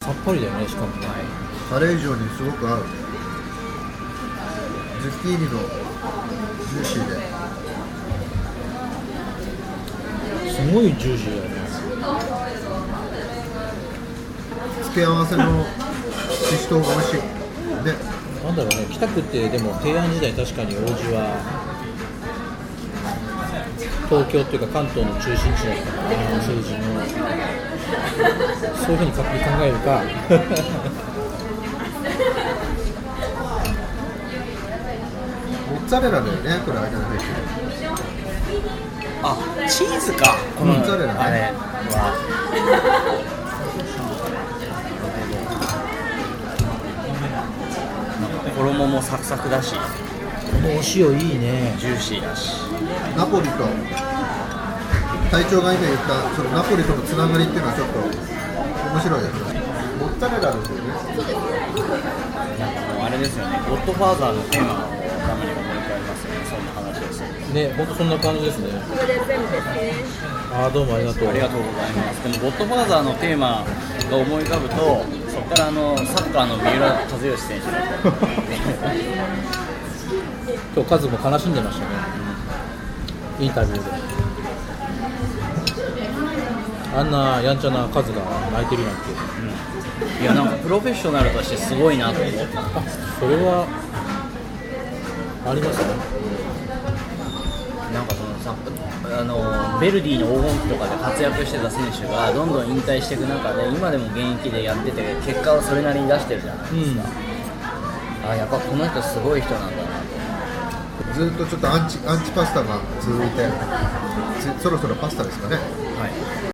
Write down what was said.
さっぱりだよね、しかもね、 カレー以上にすごく合う。ズッキーニのジューシーで、 すごいジューシーだよね。 付け合わせのししとうが美味しいね。 なんだろうね、北区ってでも平安時代確かに王子は東京っていうか関東の中心地だったから、政治のそういうふうに考えるかモッツァレラだよね、これ間に入ってる。 あ、チーズか、このモッツァレラね。 あれは衣もサクサクだし、 このお塩いいね。 ジューシーだし、 ナポリと隊長が今言ったそのナポリとのつながりっていうのはちょっと面白いですね。モッツァレラですよね。 なんかもうあれですよね、ゴッドファーザーのテーマを頭に思い浮かべますよね、そんな話ですよね。 ね、ほんとそんな感じですね。あー、どうもありがとう。 ありがとうございます。でもゴッドファーザーのテーマが思い浮かぶと、そこからサッカーの三浦知良選手の今日カズも悲しんでましたね、インタビューで。あんなやんちゃなカズが泣いてるなんて、 いや、なんかプロフェッショナルとしてすごいなと思って。 それはありますね。 なんかそのさ、ベルディの黄金期とかで活躍してた選手がどんどん引退していく中で、今でも現役でやってて結果をそれなりに出してるじゃないですか、あ、やっぱこの人すごい人なんだなと。 ずっとちょっとアンチパスタが続いて、そろそろパスタですかね。 はい。